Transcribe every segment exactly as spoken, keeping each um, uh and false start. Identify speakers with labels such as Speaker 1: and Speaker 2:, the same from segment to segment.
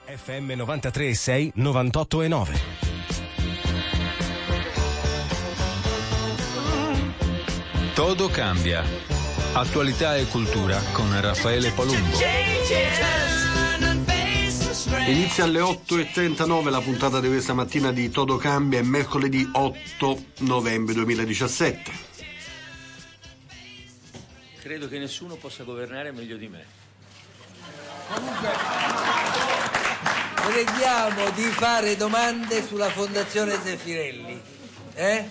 Speaker 1: F M novantatré e sei, novantotto e nove.
Speaker 2: Todo cambia. Attualità e cultura con Raffaele Palumbo.
Speaker 3: Inizia alle otto e trentanove la puntata di questa mattina di Todo Cambia, è mercoledì otto novembre duemiladiciassette.
Speaker 4: Credo che nessuno possa governare meglio di me.
Speaker 5: Comunque, preghiamo di fare domande sulla Fondazione Zeffirelli. Eh?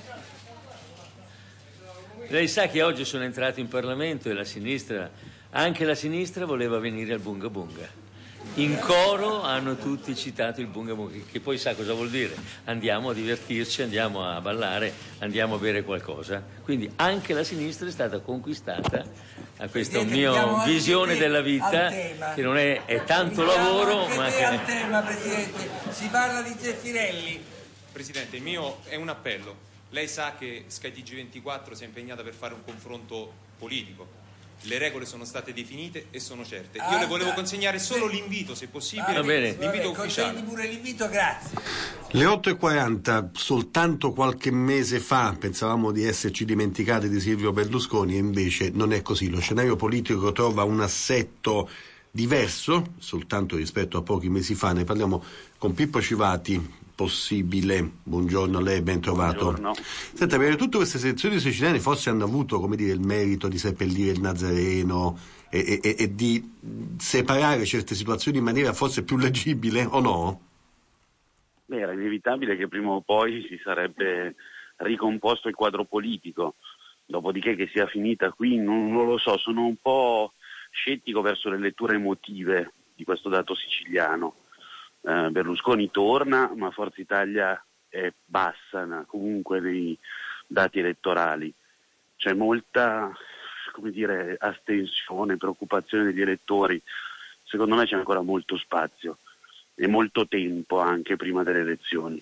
Speaker 4: Lei sa che oggi sono entrato in Parlamento e la sinistra, anche la sinistra, voleva venire al Bunga Bunga. In coro hanno tutti citato il Bunga Bunga, che poi sa cosa vuol dire. Andiamo a divertirci, andiamo a ballare, andiamo a bere qualcosa. Quindi anche la sinistra è stata conquistata a questa mia visione della vita, che non è, è tanto lavoro,
Speaker 5: anche
Speaker 4: ma
Speaker 5: te
Speaker 4: che...
Speaker 5: al tema, Presidente. Si parla di Zeffirelli.
Speaker 6: Presidente, il mio è un appello. Lei sa che Sky T G ventiquattro si è impegnata per fare un confronto politico. Le regole sono state definite e sono certe. Io le volevo consegnare solo l'invito, se possibile.
Speaker 4: Va bene.
Speaker 6: L'invito ufficiale.
Speaker 5: Consegni pure l'invito, grazie.
Speaker 3: Le otto e quaranta, soltanto qualche mese fa pensavamo di esserci dimenticati di Silvio Berlusconi e invece non è così. Lo scenario politico trova un assetto diverso soltanto rispetto a pochi mesi fa. Ne parliamo con Pippo Civati. Possibile, buongiorno a lei, ben trovato.
Speaker 7: Buongiorno.
Speaker 3: Senta, per tutte queste selezioni siciliane forse hanno avuto, come dire, il merito di seppellire il Nazareno e, e, e di separare certe situazioni in maniera forse più leggibile, o no?
Speaker 7: Beh, era inevitabile che prima o poi si sarebbe ricomposto il quadro politico, dopodiché che sia finita qui non, non lo so, sono un po' scettico verso le letture emotive di questo dato siciliano. Uh, Berlusconi torna, ma Forza Italia è bassa comunque nei dati elettorali. C'è molta, come dire, astensione, preoccupazione degli elettori. Secondo me c'è ancora molto spazio e molto tempo anche prima delle elezioni.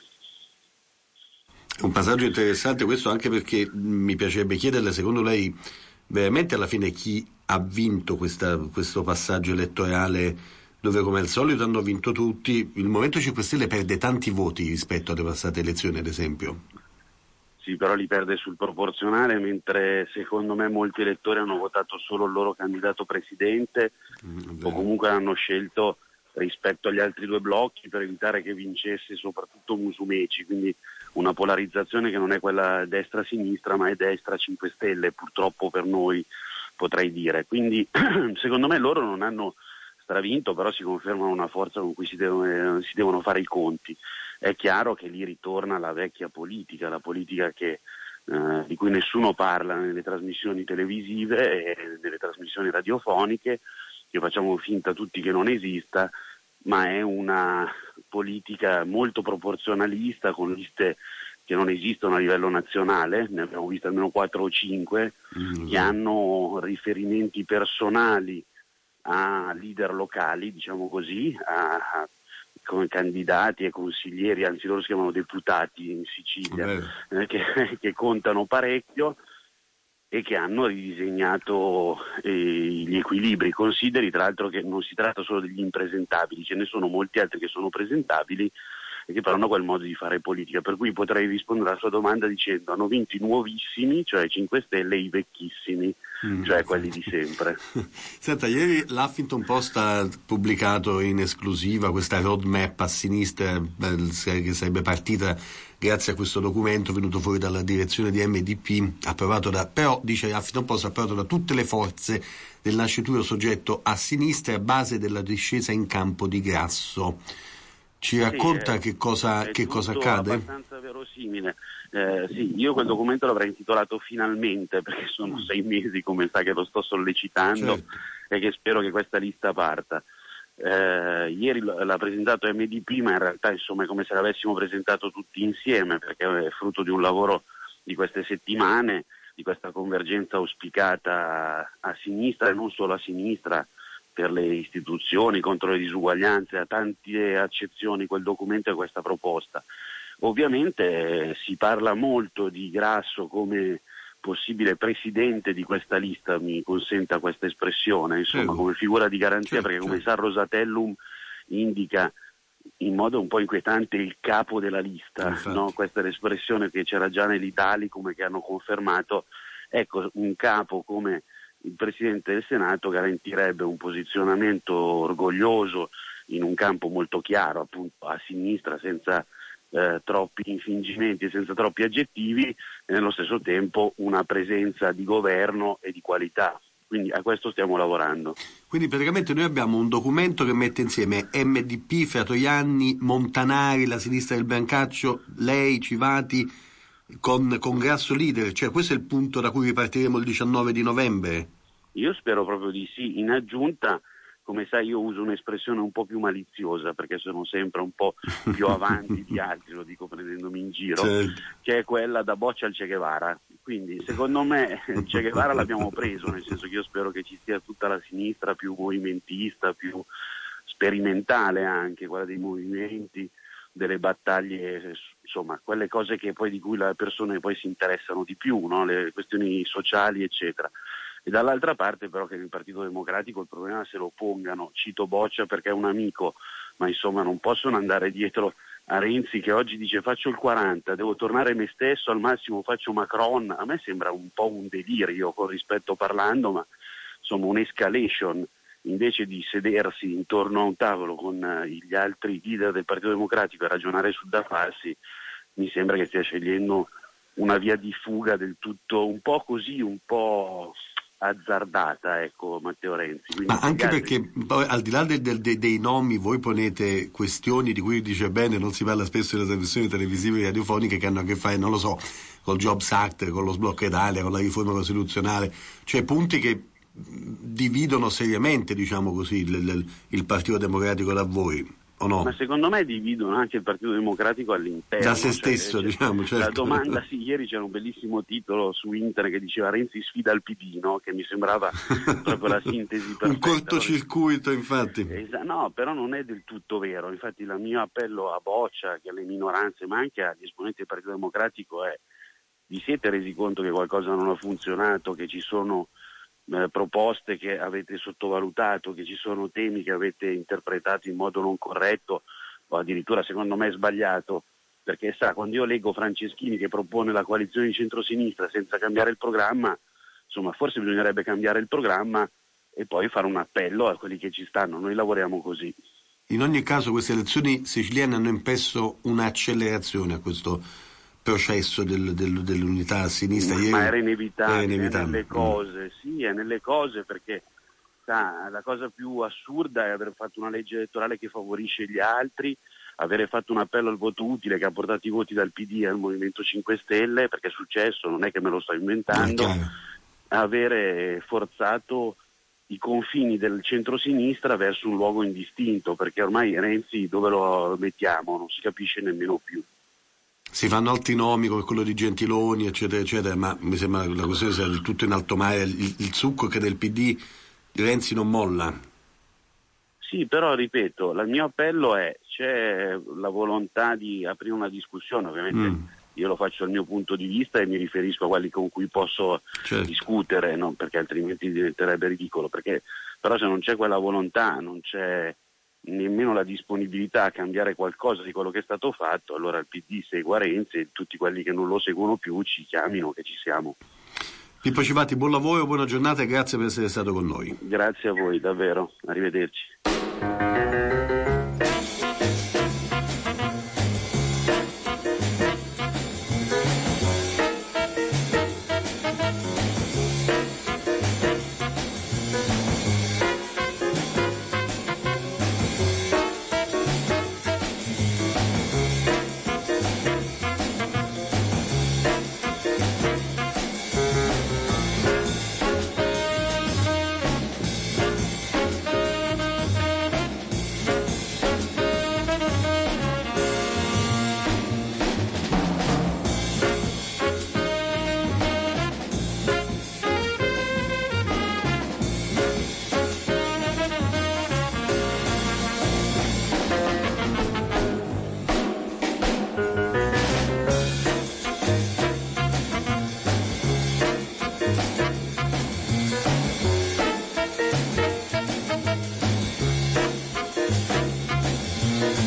Speaker 3: È un passaggio interessante questo, anche perché mi piacerebbe chiederle, secondo lei veramente alla fine chi ha vinto questa, questo passaggio elettorale, dove come al solito hanno vinto tutti? Il Movimento cinque Stelle perde tanti voti rispetto alle passate elezioni, ad esempio.
Speaker 7: Sì, però li perde sul proporzionale, mentre secondo me molti elettori hanno votato solo il loro candidato presidente mm, o comunque hanno scelto rispetto agli altri due blocchi per evitare che vincesse soprattutto Musumeci, quindi una polarizzazione che non è quella destra-sinistra ma è destra-cinque Stelle, purtroppo per noi potrei dire. Quindi secondo me loro non hanno stravinto, però si confermano una forza con cui si devono, si devono fare i conti. È chiaro che lì ritorna la vecchia politica, la politica che, eh, di cui nessuno parla nelle trasmissioni televisive e nelle trasmissioni radiofoniche, che facciamo finta tutti che non esista, ma è una politica molto proporzionalista, con liste che non esistono a livello nazionale, ne abbiamo viste almeno quattro o cinque, mm-hmm. che hanno riferimenti personali a leader locali, diciamo così, a, a, come candidati e consiglieri, anzi loro si chiamano deputati in Sicilia, eh, che, che contano parecchio e che hanno ridisegnato eh, gli equilibri. Consideri tra l'altro che non si tratta solo degli impresentabili, ce ne sono molti altri che sono presentabili e che però hanno quel modo di fare politica, per cui potrei rispondere alla sua domanda dicendo hanno vinto i nuovissimi, cioè cinque Stelle, e i vecchissimi, mm. cioè quelli di sempre.
Speaker 3: Senta, ieri l'Huffington Post ha pubblicato in esclusiva questa roadmap a sinistra che sarebbe partita grazie a questo documento venuto fuori dalla direzione di M D P, approvato da, però dice l'Huffington Post, approvato da tutte le forze del nascituro soggetto a sinistra a base della discesa in campo di Grasso. Ci racconta sì, che cosa, che cosa accade?
Speaker 7: È abbastanza verosimile. Eh, sì, io quel documento l'avrei intitolato Finalmente, perché sono sei mesi, come sa, che lo sto sollecitando, certo. E che spero che questa lista parta. Eh, ieri l'ha presentato M D P, ma in realtà insomma è come se l'avessimo presentato tutti insieme, perché è frutto di un lavoro di queste settimane, di questa convergenza auspicata a sinistra e non solo a sinistra, per le istituzioni, contro le disuguaglianze, ha tante accezioni quel documento e questa proposta. Ovviamente eh, si parla molto di Grasso come possibile presidente di questa lista, mi consenta questa espressione, insomma, certo. come figura di garanzia, certo, perché come certo. sa Rosatellum indica in modo un po' inquietante il capo della lista, no? Questa è l'espressione che c'era già nell'Italicum e che hanno confermato. Ecco, un capo come il Presidente del Senato garantirebbe un posizionamento orgoglioso in un campo molto chiaro, appunto a sinistra, senza eh, troppi infingimenti, senza troppi aggettivi, e nello stesso tempo una presenza di governo e di qualità. Quindi a questo stiamo lavorando.
Speaker 3: Quindi praticamente noi abbiamo un documento che mette insieme M D P, Fratoianni, Montanari, la sinistra del Brancaccio, lei, Civati, con, con Grasso leader, cioè questo è il punto da cui ripartiremo il diciannove di novembre?
Speaker 7: Io spero proprio di sì. In aggiunta, come sai, io uso un'espressione un po' più maliziosa perché sono sempre un po' più avanti di altri, lo dico prendendomi in giro, certo, che è quella da Boccia al Che Guevara. Quindi secondo me il Che Guevara l'abbiamo preso, nel senso che io spero che ci sia tutta la sinistra più movimentista, più sperimentale anche, quella dei movimenti, delle battaglie, insomma quelle cose che poi di cui le persone poi si interessano di più, no? Le questioni sociali eccetera. E dall'altra parte però che nel Partito Democratico il problema se lo pongano, cito Boccia perché è un amico, ma insomma non possono andare dietro a Renzi che oggi dice faccio il quaranta, devo tornare me stesso, al massimo faccio Macron. A me sembra un po' un delirio, con rispetto parlando, ma insomma un'escalation. Invece di sedersi intorno a un tavolo con gli altri leader del Partito Democratico e ragionare sul da farsi, mi sembra che stia scegliendo una via di fuga del tutto un po' così, un po' azzardata, ecco, Matteo Renzi. Quindi
Speaker 3: ma anche
Speaker 7: altri...
Speaker 3: perché poi, al di là del, del, dei nomi, voi ponete questioni di cui dice bene non si parla spesso nelle trasmissioni televisive e radiofoniche che hanno a che fare, non lo so, col Jobs Act, con lo sblocco Italia, con la riforma costituzionale, cioè punti che dividono seriamente, diciamo così, il, il, il Partito Democratico da voi, o no?
Speaker 7: Ma secondo me dividono anche il Partito Democratico all'interno.
Speaker 3: Da se stesso, cioè, diciamo. Certo.
Speaker 7: La domanda, sì, ieri c'era un bellissimo titolo su internet che diceva Renzi sfida il P D, no? Che mi sembrava proprio la sintesi perfetta.
Speaker 3: Un cortocircuito, infatti.
Speaker 7: Esa- no, però non è del tutto vero. Infatti il mio appello a Boccia, che alle minoranze, ma anche agli esponenti del Partito Democratico è: vi siete resi conto che qualcosa non ha funzionato, che ci sono Eh, proposte che avete sottovalutato, che ci sono temi che avete interpretato in modo non corretto o addirittura secondo me sbagliato, perché sa, quando io leggo Franceschini che propone la coalizione di centrosinistra senza cambiare il programma, insomma forse bisognerebbe cambiare il programma e poi fare un appello a quelli che ci stanno. Noi lavoriamo così.
Speaker 3: In ogni caso queste elezioni siciliane hanno impresso un'accelerazione a questo processo del, del, dell'unità a sinistra.
Speaker 7: Ma
Speaker 3: Ieri
Speaker 7: era inevitabile,
Speaker 3: è inevitabile.
Speaker 7: È nelle cose, sì, è nelle cose, perché sa, la cosa più assurda è aver fatto una legge elettorale che favorisce gli altri, avere fatto un appello al voto utile che ha portato i voti dal P D al Movimento cinque Stelle, perché è successo, non è che me lo sto inventando, avere forzato i confini del centro-sinistra verso un luogo indistinto, perché ormai Renzi dove lo mettiamo non si capisce nemmeno più.
Speaker 3: Si fanno altri nomi come quello di Gentiloni eccetera eccetera, ma mi sembra che la questione sia del tutto in alto mare. Il, il succo che del P D Renzi non molla.
Speaker 7: Sì, però ripeto, il mio appello è: c'è la volontà di aprire una discussione, ovviamente mm. io lo faccio dal mio punto di vista e mi riferisco a quelli con cui posso certo. discutere, no? Perché altrimenti diventerebbe ridicolo, perché però se non c'è quella volontà, non c'è nemmeno la disponibilità a cambiare qualcosa di quello che è stato fatto, allora il P D segua Renzi e tutti quelli che non lo seguono più ci chiamino che ci siamo.
Speaker 3: Pippo Civati, buon lavoro, buona giornata e grazie per essere stato con noi.
Speaker 7: Grazie a voi, davvero, arrivederci.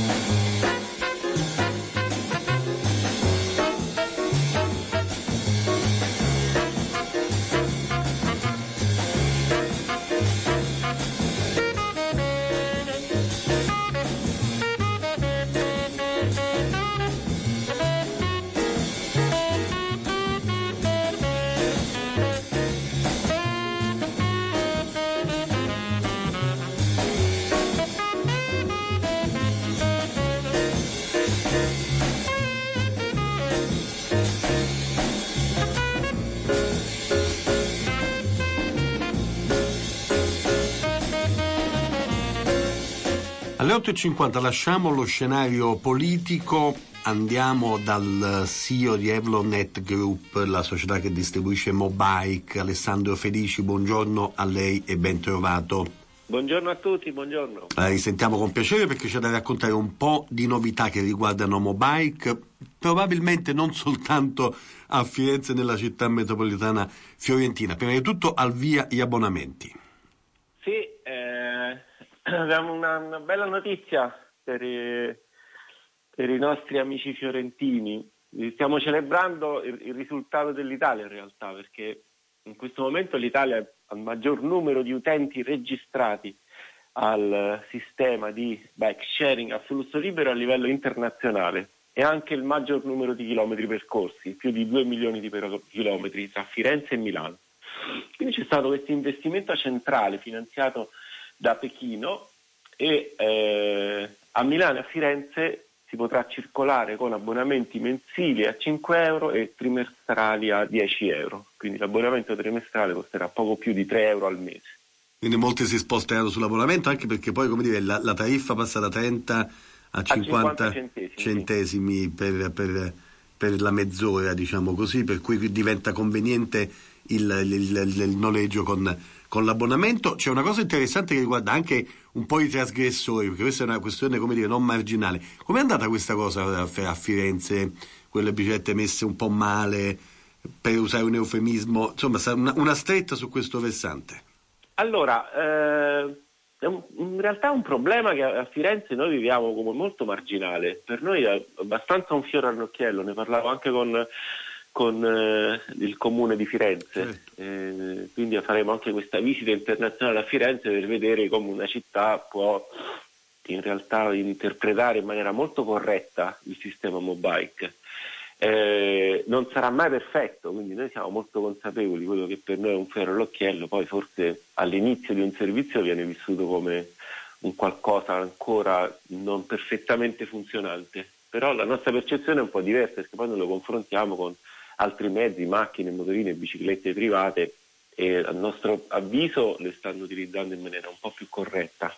Speaker 3: Alle otto e cinquanta lasciamo lo scenario politico, andiamo dal C E O di Evlonet Group, la società che distribuisce Mobike, Alessandro Felici. Buongiorno a lei e ben trovato.
Speaker 8: Buongiorno a tutti, buongiorno.
Speaker 3: La risentiamo con piacere perché c'è da raccontare un po' di novità che riguardano Mobike, probabilmente non soltanto a Firenze, nella città metropolitana fiorentina. Prima di tutto, al via gli abbonamenti.
Speaker 8: Sì, eh, abbiamo una, una bella notizia per i, per i nostri amici fiorentini. Stiamo celebrando il, il risultato dell'Italia in realtà, perché in questo momento l'Italia ha il maggior numero di utenti registrati al sistema di bike sharing a flusso libero a livello internazionale e anche il maggior numero di chilometri percorsi, più di due milioni di chilometri tra Firenze e Milano. Quindi c'è stato questo investimento centrale finanziato da Pechino e eh, a Milano e a Firenze si potrà circolare con abbonamenti mensili a cinque euro e trimestrali a dieci euro. Quindi l'abbonamento trimestrale costerà poco più di tre euro al mese.
Speaker 3: Quindi molti si sposteranno sull'abbonamento, anche perché poi, come dire, la, la tariffa passa da trenta a cinquanta, a cinquanta centesimi, centesimi sì. per, per, per la mezz'ora, diciamo così, per cui diventa conveniente il, il, il, il noleggio con, con l'abbonamento. C'è una cosa interessante che riguarda anche un po' i trasgressori, perché questa è una questione, come dire, non marginale. Com'è andata questa cosa a Firenze, quelle biciclette messe un po' male, per usare un eufemismo, insomma una, una stretta su questo versante?
Speaker 8: Allora, eh, è un, in realtà è un problema che a Firenze noi viviamo come molto marginale. Per noi è abbastanza un fiore all'occhiello, ne parlavo anche con, con eh, il comune di Firenze, eh, quindi faremo anche questa visita internazionale a Firenze per vedere come una città può in realtà interpretare in maniera molto corretta il sistema Mobike. Eh, non sarà mai perfetto, quindi noi siamo molto consapevoli di quello che per noi è un fiore all'occhiello, poi forse all'inizio di un servizio viene vissuto come un qualcosa ancora non perfettamente funzionante, però la nostra percezione è un po' diversa, perché poi noi lo confrontiamo con altri mezzi, macchine, motorine, biciclette private, e a nostro avviso le stanno utilizzando in maniera un po' più corretta,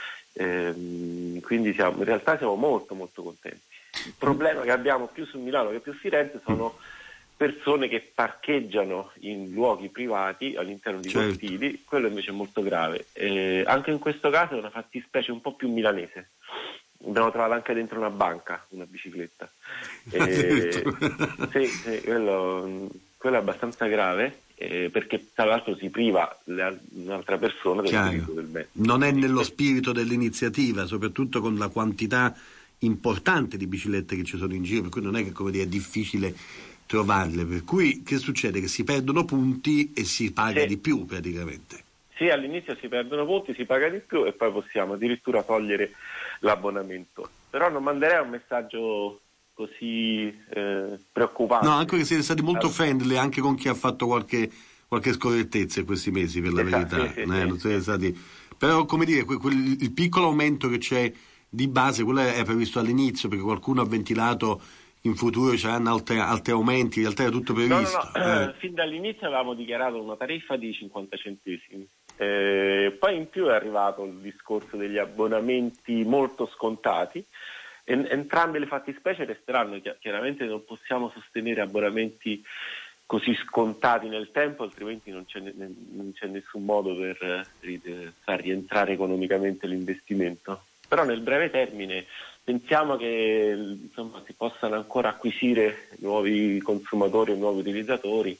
Speaker 8: eh, quindi siamo, in realtà siamo molto molto contenti. Il problema che abbiamo più su Milano che più Firenze sono persone che parcheggiano in luoghi privati all'interno di
Speaker 3: certo.
Speaker 8: cortili, quello invece è molto grave. Eh, anche in questo caso è una fattispecie un po' più milanese. Abbiamo trovato anche dentro una banca una bicicletta. Eh, sì, sì, quello, quello è abbastanza grave, eh, perché tra l'altro si priva le, un'altra persona dell'utilizzo del bene.
Speaker 3: Non è nello spirito dell'iniziativa, soprattutto con la quantità importante di biciclette che ci sono in giro, per cui non è che, come dire, è difficile trovarle, per cui che succede? Che si perdono punti e si paga
Speaker 8: sì.
Speaker 3: di più praticamente.
Speaker 8: Sì, all'inizio si perdono punti, si paga di più e poi possiamo addirittura togliere l'abbonamento, però non manderei un messaggio così eh, preoccupante.
Speaker 3: No, anche che siete stati molto friendly anche con chi ha fatto qualche, qualche scorrettezza in questi mesi, per la
Speaker 8: esatto,
Speaker 3: verità.
Speaker 8: sì,
Speaker 3: eh,
Speaker 8: sì,
Speaker 3: non siete
Speaker 8: sì.
Speaker 3: stati... Però, come dire, quel, quel, il piccolo aumento che c'è di base, quello è previsto all'inizio, perché qualcuno ha ventilato in futuro ci saranno altri, altri aumenti, in realtà è tutto previsto.
Speaker 8: No, no, no.
Speaker 3: Eh.
Speaker 8: Eh, fin dall'inizio avevamo dichiarato una tariffa di cinquanta centesimi, eh, poi in più è arrivato il discorso degli abbonamenti molto scontati. En- entrambe le fattispecie resteranno, chiaramente non possiamo sostenere abbonamenti così scontati nel tempo, altrimenti non c'è, ne- non c'è nessun modo per eh, far rientrare economicamente l'investimento. Però nel breve termine pensiamo che insomma, si possano ancora acquisire nuovi consumatori e nuovi utilizzatori,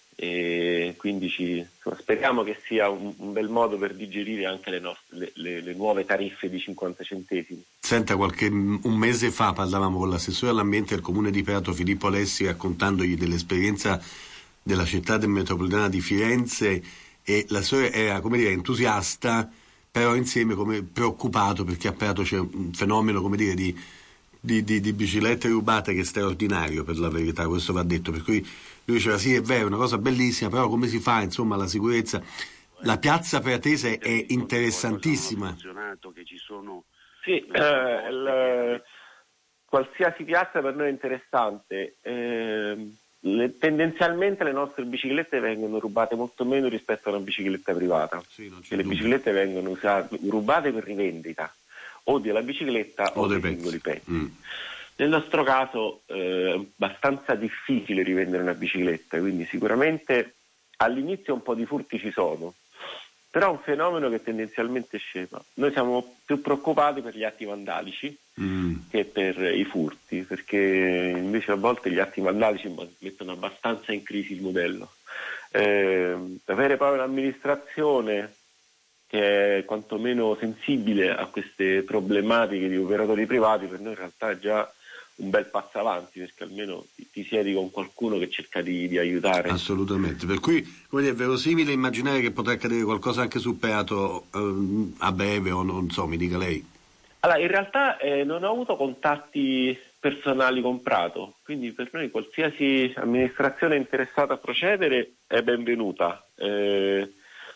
Speaker 8: e quindi ci, insomma, speriamo che sia un, un bel modo per digerire anche le, nostre, le, le, le nuove tariffe di cinquanta centesimi.
Speaker 3: Senta, qualche un mese fa parlavamo con l'assessore all'ambiente del comune di Prato, Filippo Alessi, raccontandogli dell'esperienza della città metropolitana di Firenze, e l'assessore era, come dire, entusiasta, però insieme come preoccupato, perché a Prato c'è un fenomeno, come dire, di, di, di, di biciclette rubate che è straordinario, per la verità, questo va detto, per cui lui diceva sì, è vero, è una cosa bellissima, però come si fa, insomma, la sicurezza. La piazza pratese è interessantissima.
Speaker 7: Che ci sono
Speaker 8: Sì, eh, il, qualsiasi piazza per noi è interessante. Eh, le, tendenzialmente le nostre biciclette vengono rubate molto meno rispetto a una bicicletta privata. Sì, non c'è le dubbio. Biciclette vengono usate, rubate per rivendita, o della bicicletta o, o dei singoli pezzi. Mm. Nel nostro caso eh, è abbastanza difficile rivendere una bicicletta, quindi sicuramente all'inizio un po' di furti ci sono, però è un fenomeno che tendenzialmente scema. Noi siamo più preoccupati per gli atti vandalici mm. che per i furti, perché invece a volte gli atti vandalici mettono abbastanza in crisi il modello. Eh, avere poi un'amministrazione che è quantomeno sensibile a queste problematiche di operatori privati per noi in realtà è già un bel passo avanti, perché almeno ti, ti siedi con qualcuno che cerca di, di aiutare.
Speaker 3: Assolutamente, per cui come dire, è verosimile immaginare che potrà accadere qualcosa anche sul Prato eh, a breve, o non so, mi dica lei.
Speaker 8: Allora, in realtà eh, non ho avuto contatti personali con Prato, quindi per noi qualsiasi amministrazione interessata a procedere è benvenuta. Eh,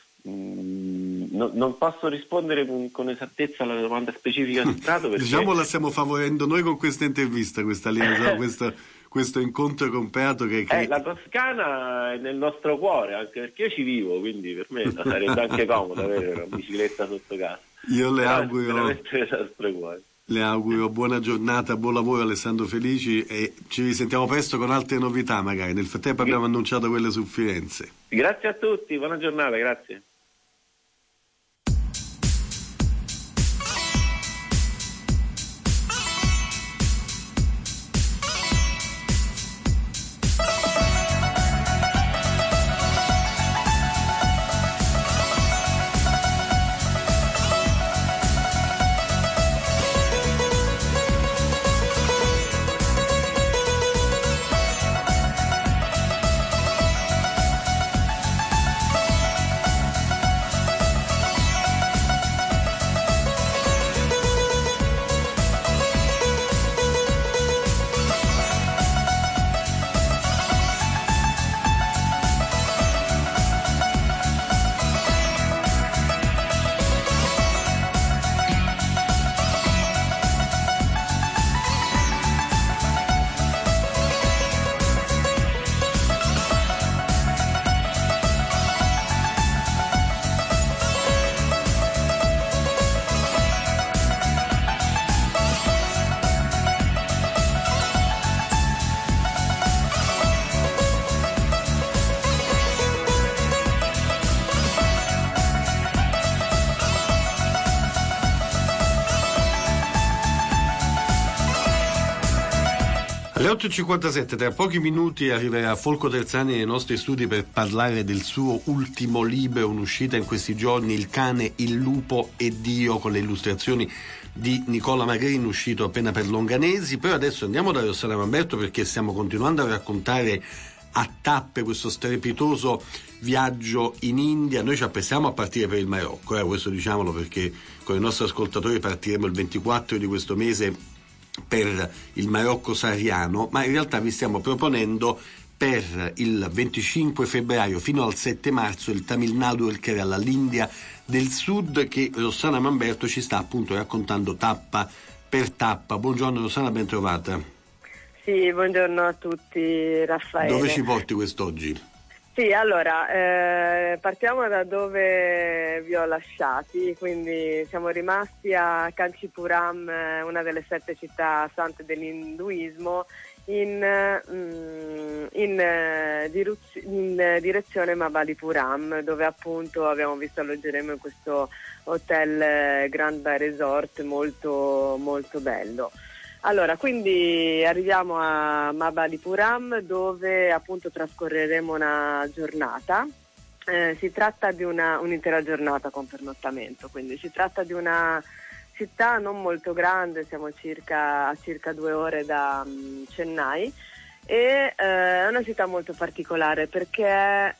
Speaker 8: Mm, no, non posso rispondere con, con esattezza alla domanda specifica su Prato perché...
Speaker 3: diciamo la stiamo favorendo noi con questa intervista, questa linea, questo, questo incontro con Prato che, che...
Speaker 8: Eh, la Toscana è nel nostro cuore, anche perché io ci vivo, quindi per me sarebbe anche comodo avere una bicicletta sotto casa.
Speaker 3: Io le
Speaker 8: Però
Speaker 3: auguro le auguro buona giornata, buon lavoro Alessandro Felici, e ci risentiamo presto con altre novità magari. Nel frattempo abbiamo annunciato quelle su Firenze.
Speaker 8: Grazie a tutti, buona giornata, grazie.
Speaker 3: Alle otto e cinquantasette, tra pochi minuti arriverà Folco Terzani nei nostri studi per parlare del suo ultimo libro, un'uscita in questi giorni, Il cane, il lupo e Dio, con le illustrazioni di Nicola Magrin, uscito appena per Longanesi. Però adesso andiamo da Rossana Mamberto, perché stiamo continuando a raccontare a tappe questo strepitoso viaggio in India. Noi ci apprestiamo a partire per il Marocco, eh, questo diciamolo, perché con i nostri ascoltatori partiremo il ventiquattro di questo mese per il Marocco sahariano, ma in realtà vi stiamo proponendo per il venticinque febbraio fino al sette marzo il Tamil Nadu e il Kerala, l'India del Sud, che Rossana Mamberto ci sta appunto raccontando tappa per tappa. Buongiorno Rossana, ben trovata.
Speaker 9: Sì, buongiorno a tutti, Raffaele.
Speaker 3: Dove ci porti quest'oggi?
Speaker 9: Sì, allora, eh, partiamo da dove vi ho lasciati, quindi siamo rimasti a Kanchipuram, una delle sette città sante dell'induismo, in, in, in, in direzione Mabalipuram, dove appunto abbiamo visto alloggeremo in questo hotel Grand Bay Resort molto, molto bello. Allora, quindi arriviamo a Mabalipuram, dove appunto trascorreremo una giornata. Eh, si tratta di una un'intera giornata con pernottamento, quindi si tratta di una città non molto grande, siamo circa a circa due ore da um, Chennai, e eh, è una città molto particolare perché è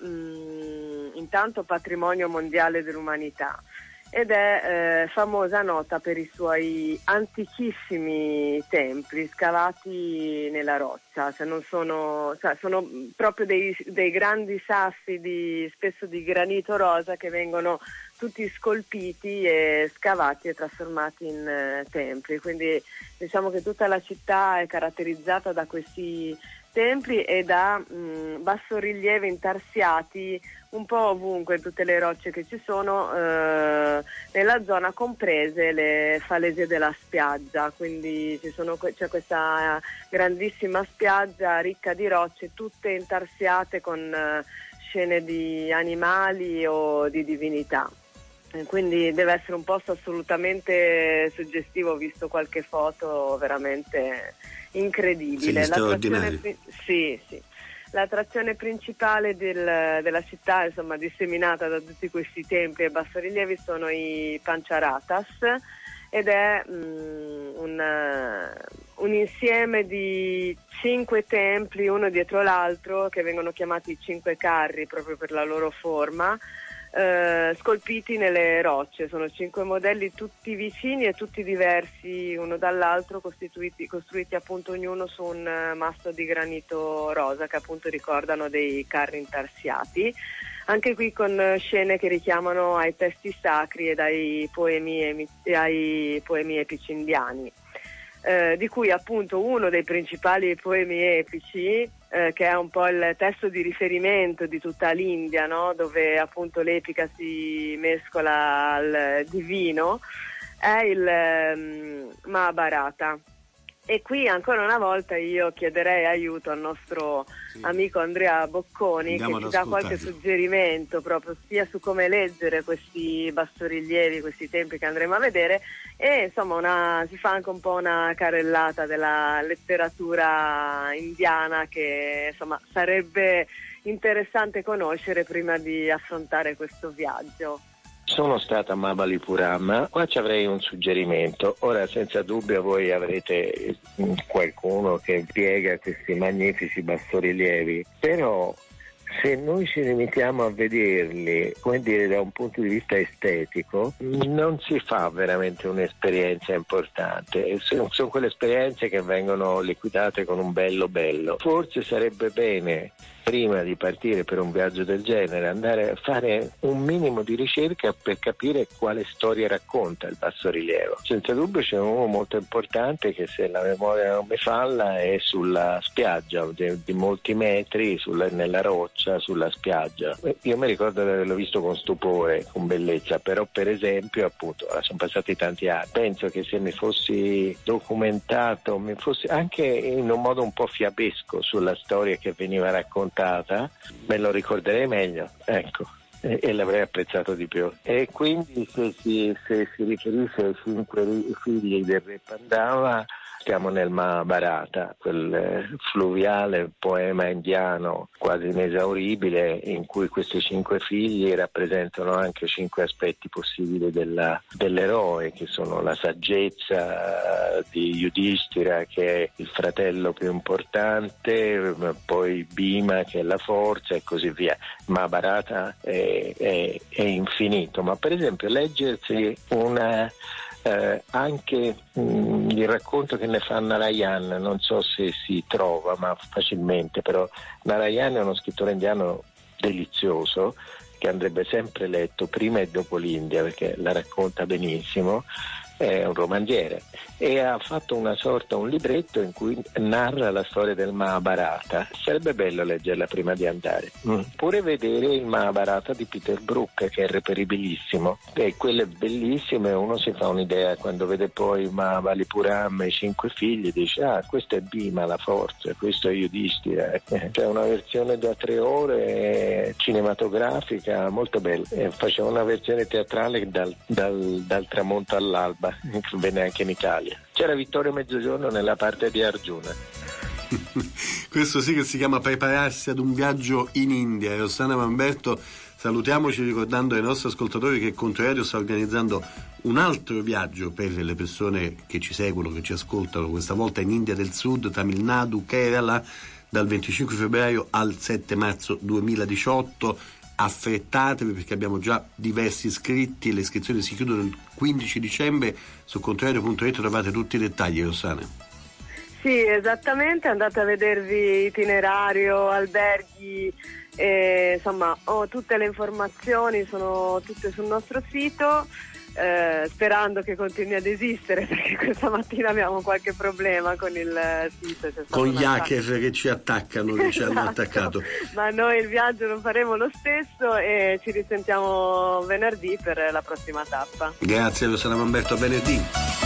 Speaker 9: um, intanto patrimonio mondiale dell'umanità ed è eh, famosa, nota per i suoi antichissimi templi scavati nella roccia, cioè non sono, cioè sono proprio dei, dei grandi sassi di, spesso di granito rosa, che vengono tutti scolpiti e scavati e trasformati in eh, templi. Quindi diciamo che tutta la città è caratterizzata da questi templi e da mh, bassorilievi intarsiati un po' ovunque, tutte le rocce che ci sono eh, nella zona, comprese le falesie della spiaggia. Quindi ci sono, c'è questa grandissima spiaggia ricca di rocce, tutte intarsiate con eh, scene di animali o di divinità. Quindi deve essere un posto assolutamente suggestivo, ho visto qualche foto veramente incredibile.
Speaker 3: Sì, straordinario.
Speaker 9: L'attrazione, sì, sì. L'attrazione principale del, della città, insomma, disseminata da tutti questi templi e bassorilievi, sono i Pancharatas, ed è mh, un, un insieme di cinque templi uno dietro l'altro, che vengono chiamati cinque carri proprio per la loro forma, eh, scolpiti nelle rocce. Sono cinque modelli tutti vicini e tutti diversi uno dall'altro, costituiti, costruiti appunto ognuno su un masto di granito rosa, che appunto ricordano dei carri intarsiati. Anche qui con scene che richiamano ai testi sacri ed ai poemi, e ai poemi epici indiani, eh, di cui appunto uno dei principali poemi epici, eh, che è un po' il testo di riferimento di tutta l'India, no? Dove appunto l'epica si mescola al divino, è il um, Mahabharata. E qui ancora una volta io chiederei aiuto al nostro sì. amico Andrea Bocconi, Andiamo che ci dà qualche suggerimento proprio sia su come leggere questi bassorilievi, questi templi che andremo a vedere, e insomma una, si fa anche un po' una carrellata della letteratura indiana che insomma sarebbe interessante conoscere prima di affrontare questo viaggio.
Speaker 10: Sono stata a Mabalipuram, qua ci avrei un suggerimento. Ora senza dubbio voi avrete qualcuno che piega questi magnifici bassorilievi, però se noi ci limitiamo a vederli, come dire, da un punto di vista estetico, non si fa veramente un'esperienza importante. Sono quelle esperienze che vengono liquidate con un bello bello. Forse sarebbe bene, prima di partire per un viaggio del genere, andare a fare un minimo di ricerca per capire quale storia racconta il bassorilievo. Senza dubbio c'è uno molto importante che, se la memoria non mi falla, è sulla spiaggia di, di molti metri, sulla, nella roccia, sulla spiaggia. Io mi ricordo di averlo visto con stupore, con bellezza, però per esempio appunto sono passati tanti anni, penso che se mi fossi documentato, mi fossi anche in un modo un po' fiabesco sulla storia che veniva raccontata, me lo ricorderei meglio, ecco, e, e l'avrei apprezzato di più. E quindi se si, se si riferisce ai cinque figli del re Pandava, stiamo nel Mahabharata, quel eh, fluviale poema indiano quasi inesauribile, in cui questi cinque figli rappresentano anche cinque aspetti possibili della, dell'eroe, che sono la saggezza di Yudhishthira, che è il fratello più importante, poi Bhima, che è la forza, e così via. Mahabharata è, è, è infinito, ma per esempio leggersi una Eh, anche mh, il racconto che ne fa Narayan, non so se si trova ma facilmente, però Narayan è uno scrittore indiano delizioso che andrebbe sempre letto prima e dopo l'India, perché la racconta benissimo. È un romanziere e ha fatto una sorta, un libretto in cui narra la storia del Mahabharata. Sarebbe bello leggerla prima di andare. Mm. Pure vedere il Mahabharata di Peter Brook, che è reperibilissimo, e quello è bellissimo, e uno si fa un'idea quando vede poi Mabalipuram e i cinque figli, dice: ah, questo è Bhima, la forza, questo è Yudhishthira. C'è una versione da tre ore cinematografica molto bella, e faceva una versione teatrale dal, dal, dal tramonto all'alba, venne anche in Italia. C'era Vittorio Mezzogiorno nella parte di Arjuna.
Speaker 3: Questo sì che si chiama prepararsi ad un viaggio in India. Rossana Mamberto salutiamoci ricordando ai nostri ascoltatori che Controradio sta organizzando un altro viaggio per le persone che ci seguono, che ci ascoltano, questa volta in India del Sud, Tamil Nadu, Kerala, dal venticinque febbraio al sette marzo duemiladiciotto. Affrettatevi perché abbiamo già diversi iscritti, le iscrizioni si chiudono il quindici dicembre. Su Controradio punto it trovate tutti i dettagli, Rossana.
Speaker 9: Sì, esattamente, andate a vedervi itinerario, alberghi, eh, insomma oh, tutte le informazioni sono tutte sul nostro sito, eh, sperando che continui ad esistere, perché questa mattina abbiamo qualche problema con il sito. C'è
Speaker 3: con gli
Speaker 9: attacco.
Speaker 3: hacker che ci attaccano, che ci hanno
Speaker 9: Esatto.
Speaker 3: attaccato.
Speaker 9: Ma noi il viaggio lo faremo lo stesso e ci risentiamo venerdì per la prossima tappa.
Speaker 3: Grazie Rossana Mamberto, a venerdì.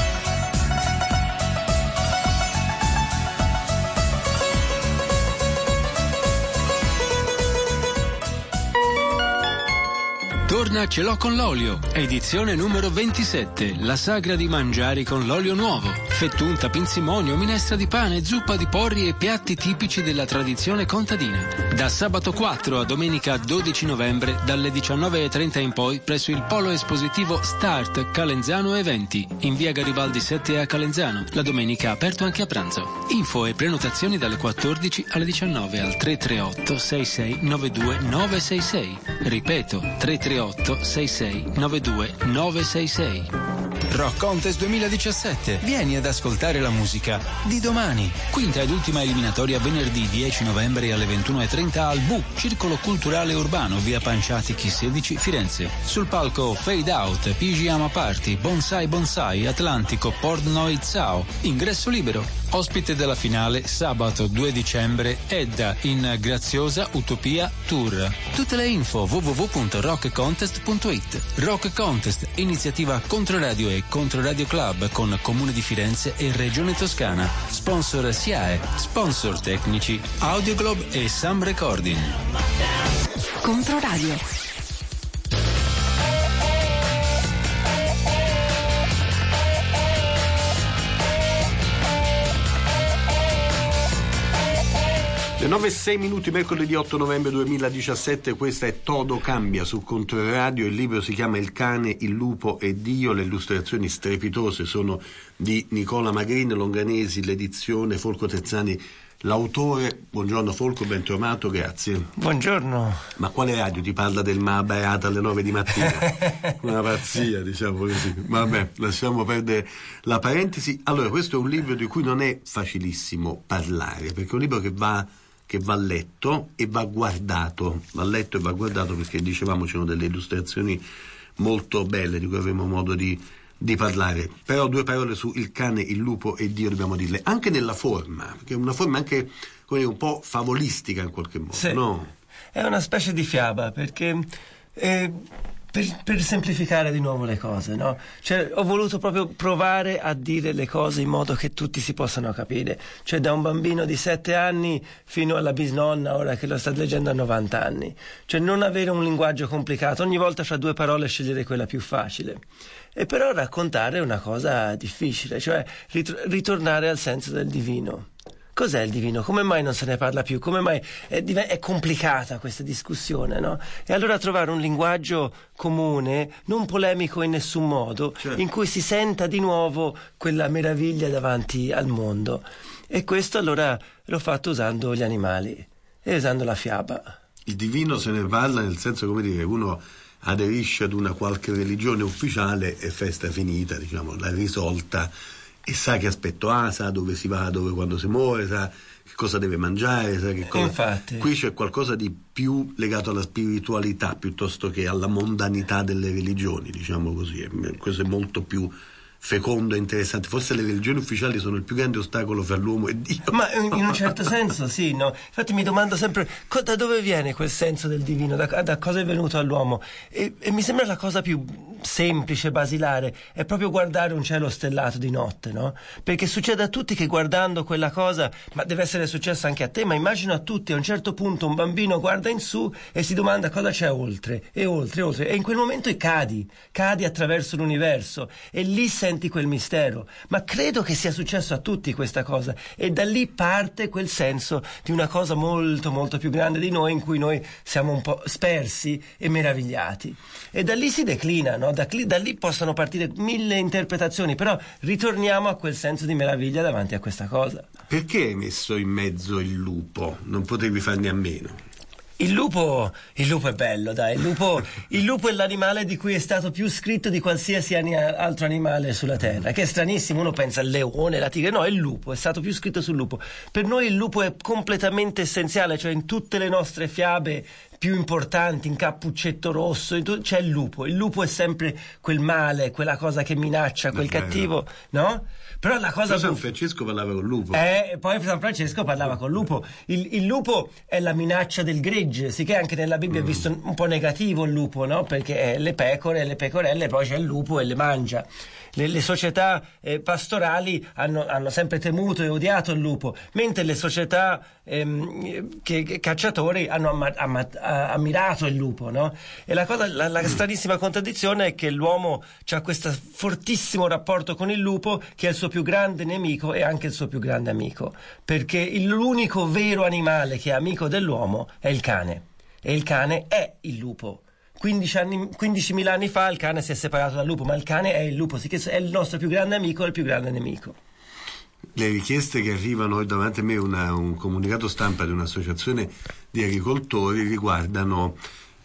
Speaker 2: Torna Ce l'ho con l'olio, edizione numero ventisette, la sagra di mangiari con l'olio nuovo. Fettunta, pinzimonio, minestra di pane, zuppa di porri e piatti tipici della tradizione contadina. Da sabato quattro a domenica dodici novembre, dalle diciannove e trenta in poi, presso il polo espositivo Start Calenzano Eventi, in via Garibaldi sette a Calenzano. La domenica aperto anche a pranzo. Info e prenotazioni dalle quattordici alle diciannove al tre tre otto sei sei nove due nove sei sei. Ripeto, tre tre otto sei sei nove due nove sei sei.
Speaker 11: Rock Contest duemiladiciassette. Vieni ad ascoltare la musica di domani. Quinta ed ultima eliminatoria venerdì dieci novembre alle ventuno e trenta al B U, Circolo Culturale Urbano, via Panciatichi sedici, Firenze. Sul palco Fade Out, Pigiama Party, Bonsai Bonsai, Atlantico, Portnoy Zao. Ingresso libero. Ospite della finale sabato due dicembre Edda in Graziosa Utopia Tour. Tutte le info w w w punto rock contest punto it. Rock Contest, iniziativa Controradio e Controradio Club con Comune di Firenze e Regione Toscana. Sponsor S I A E, sponsor tecnici Audioglobe e Sam Recording.
Speaker 12: Controradio.
Speaker 3: Le nove e sei minuti, mercoledì otto novembre duemiladiciassette, questa è Todo Cambia su Controradio. Il libro si chiama Il cane, il lupo e Dio, le illustrazioni strepitose sono di Nicola Magrin, Longanesi, l'edizione, Folco Terzani l'autore. Buongiorno Folco, ben trovato, grazie.
Speaker 13: Buongiorno.
Speaker 3: Ma quale radio ti parla del Mahabharata alle nove di mattina? Una pazzia, diciamo così. Vabbè, lasciamo perdere la parentesi. Allora, questo è un libro di cui non è facilissimo parlare, perché è un libro che va che va letto e va guardato, va letto e va guardato perché, dicevamo, ci sono delle illustrazioni molto belle di cui avremo modo di, di parlare. Però due parole su Il cane, il lupo e Dio dobbiamo dirle, anche nella forma, perché è una forma anche come dire, un po' favolistica in qualche modo,
Speaker 13: sì.
Speaker 3: No?
Speaker 13: È una specie di fiaba, perché eh, per, per semplificare di nuovo le cose, no? Cioè, ho voluto proprio provare a dire le cose in modo che tutti si possano capire, cioè da un bambino di sette anni fino alla bisnonna ora che lo sta leggendo a novanta anni, cioè non avere un linguaggio complicato, ogni volta fra due parole scegliere quella più facile, e però raccontare una cosa difficile, cioè rit- ritornare al senso del divino. Cos'è il divino? Come mai non se ne parla più? Come mai è, è complicata questa discussione, no? E allora trovare un linguaggio comune, non polemico in nessun modo, certo, in cui si senta di nuovo quella meraviglia davanti al mondo. E questo allora l'ho fatto usando gli animali e usando la fiaba.
Speaker 3: Il divino se ne parla nel senso, come dire, uno aderisce ad una qualche religione ufficiale e festa finita, diciamo, l'ha risolta. E sa che aspetto ha, sa dove si va, dove quando si muore, sa che cosa deve mangiare, sa che cosa...
Speaker 13: Infatti.
Speaker 3: Qui c'è qualcosa di più legato alla spiritualità piuttosto che alla mondanità delle religioni, diciamo così. Questo è molto più fecondo e interessante. Forse le religioni ufficiali sono il più grande ostacolo fra l'uomo e Dio.
Speaker 13: Ma in un certo senso sì, no? Infatti mi domando sempre co- da dove viene quel senso del divino, da, da cosa è venuto all'uomo, e, e mi sembra la cosa più semplice, basilare, è proprio guardare un cielo stellato di notte, no? Perché succede a tutti che guardando quella cosa, ma deve essere successo anche a te, ma immagino a tutti, a un certo punto un bambino guarda in su e si domanda cosa c'è oltre, e oltre, e oltre, e in quel momento cadi, cadi attraverso l'universo, e lì sei senti quel mistero. Ma credo che sia successo a tutti questa cosa, e da lì parte quel senso di una cosa molto molto più grande di noi, in cui noi siamo un po' spersi e meravigliati, e da lì si declina, no? da, da lì possono partire mille interpretazioni, però ritorniamo a quel senso di meraviglia davanti a questa cosa.
Speaker 3: Perché hai messo in mezzo il lupo? Non potevi farne a meno.
Speaker 13: Il lupo, il lupo è bello, dai. Il lupo, il lupo è l'animale di cui è stato più scritto di qualsiasi ani- altro animale sulla terra, che è stranissimo. Uno pensa al leone, la tigre. No, il lupo è stato più scritto sul lupo. Per noi il lupo è completamente essenziale, cioè in tutte le nostre fiabe più importanti, in Cappuccetto Rosso, in tu- c'è il lupo. Il lupo è sempre quel male, quella cosa che minaccia, quel
Speaker 3: Davvero.
Speaker 13: cattivo, no? Però la cosa.
Speaker 3: Però San Francesco parlava con il lupo.
Speaker 13: Eh, e poi San Francesco parlava col lupo. Il, il lupo è la minaccia del gregge, sì, che anche nella Bibbia è visto un po' negativo il lupo, no? Perché è le pecore e le pecorelle, poi c'è il lupo e le mangia. Le, le società eh, pastorali hanno, hanno sempre temuto e odiato il lupo, mentre le società ehm, che, che cacciatori hanno amma, amma, ammirato il lupo, no? E la cosa, la, la stranissima contraddizione è che l'uomo ha questo fortissimo rapporto con il lupo, che è il suo più grande nemico e anche il suo più grande amico, perché il, l'unico vero animale che è amico dell'uomo è il cane, e il cane è il lupo. quindicimila anni fa il cane si è separato dal lupo, ma il cane è il lupo, sì, che è il nostro più grande amico e il più grande nemico.
Speaker 3: Le richieste che arrivano davanti a me, una, un comunicato stampa di un'associazione di agricoltori, riguardano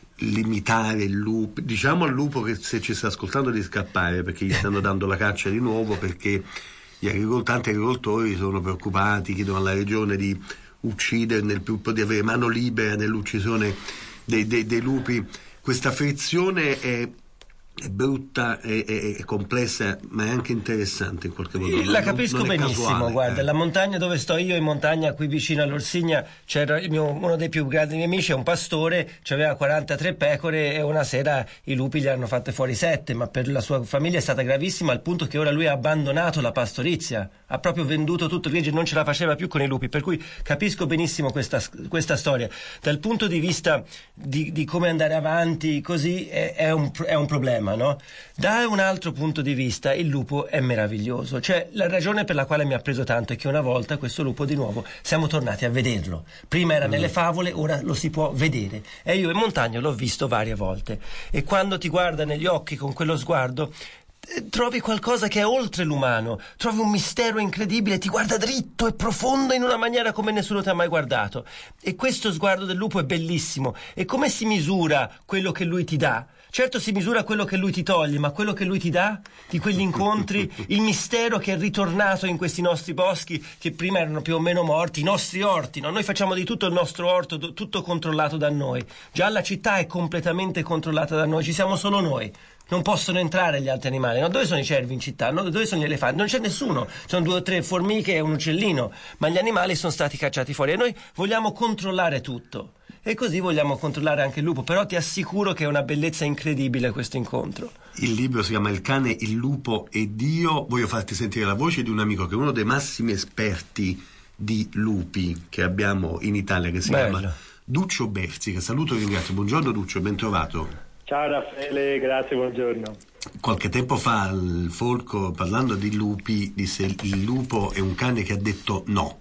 Speaker 3: limitare il lupo, diciamo al lupo che se ci sta ascoltando di scappare, perché gli stanno dando la caccia di nuovo, perché gli agricoltori, tanti agricoltori sono preoccupati, chiedono alla regione di uccidere, nel, di avere mano libera nell'uccisione dei, dei, dei lupi. Questa frizione è, è brutta, è, è, è complessa, ma è anche interessante in qualche modo.
Speaker 13: La capisco non, non benissimo, casuale, guarda, eh. La montagna dove sto io, in montagna qui vicino all'Orsigna, c'era il mio, uno dei più grandi miei amici, è un pastore, aveva quarantatré pecore e una sera i lupi gli hanno fatte fuori sette, ma per la sua famiglia è stata gravissima, al punto che ora lui ha abbandonato la pastorizia, ha proprio venduto tutto il gregge, non ce la faceva più con i lupi, per cui capisco benissimo questa, questa storia. Dal punto di vista di, di come andare avanti così è, è, un, è un problema, no? Da un altro punto di vista il lupo è meraviglioso, cioè la ragione per la quale mi ha preso tanto è che una volta questo lupo di nuovo siamo tornati a vederlo. Prima era nelle favole, ora lo si può vedere, e io in montagna l'ho visto varie volte, e quando ti guarda negli occhi con quello sguardo trovi qualcosa che è oltre l'umano, trovi un mistero incredibile, ti guarda dritto e profondo in una maniera come nessuno ti ha mai guardato, e questo sguardo del lupo è bellissimo. E come si misura quello che lui ti dà? Certo si misura quello che lui ti toglie, ma quello che lui ti dà, di quegli incontri, il mistero che è ritornato in questi nostri boschi che prima erano più o meno morti, i nostri orti, no? Noi facciamo di tutto il nostro orto, tutto controllato da noi. Già la città è completamente controllata da noi, ci siamo solo noi. Non possono entrare gli altri animali, no? Dove sono i cervi in città? No? Dove sono gli elefanti? Non c'è nessuno, sono due o tre formiche e un uccellino, ma gli animali sono stati cacciati fuori e noi vogliamo controllare tutto. E così vogliamo controllare anche il lupo, però ti assicuro che è una bellezza incredibile questo incontro.
Speaker 3: Il libro si chiama Il cane, il lupo e Dio. Voglio farti sentire la voce di un amico che è uno dei massimi esperti di lupi che abbiamo in Italia, che si Bello. chiama Duccio Berzi, che saluto e ringrazio. Buongiorno Duccio, ben trovato.
Speaker 12: Ciao Raffaele, grazie, buongiorno.
Speaker 3: Qualche tempo fa il Folco, parlando di lupi, disse il lupo è un cane che ha detto no.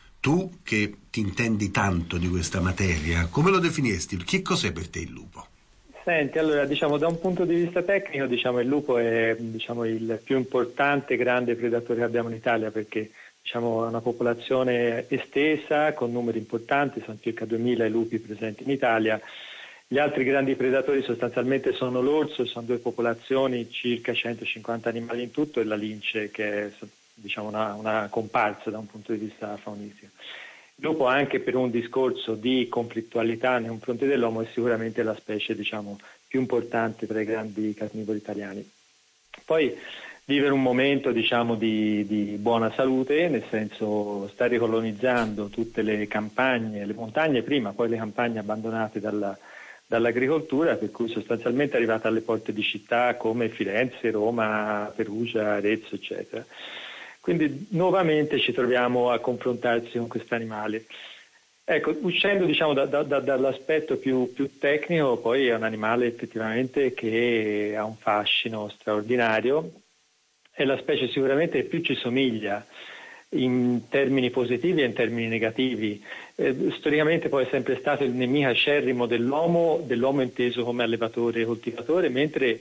Speaker 3: Tu che ti intendi tanto di questa materia, come lo definiresti? Che cos'è per te il lupo?
Speaker 12: Senti, allora, diciamo, da un punto di vista tecnico, diciamo, il lupo è, diciamo, il più importante grande predatore che abbiamo in Italia, perché, diciamo, è una popolazione estesa, con numeri importanti, sono circa duemila i lupi presenti in Italia. Gli altri grandi predatori sostanzialmente sono l'orso, sono due popolazioni, circa centocinquanta animali in tutto, e la lince, che è, diciamo, una, una comparsa da un punto di vista faunistico. Il lupo, anche per un discorso di conflittualità nei confronti dell'uomo, è sicuramente la specie, diciamo, più importante tra i grandi carnivori italiani. Poi vive un momento, diciamo, di, di buona salute, nel senso sta ricolonizzando tutte le campagne, le montagne prima, poi le campagne abbandonate dalla, dall'agricoltura, per cui sostanzialmente è arrivata alle porte di città come Firenze, Roma, Perugia, Arezzo, eccetera. Quindi nuovamente ci troviamo a confrontarsi con questi animali. Ecco, uscendo, diciamo, da, da, dall'aspetto più, più tecnico, poi è un animale effettivamente che ha un fascino straordinario, è la specie sicuramente che più ci somiglia in termini positivi e in termini negativi. Eh, storicamente poi è sempre stato il nemico acerrimo dell'uomo, dell'uomo inteso come allevatore e coltivatore, mentre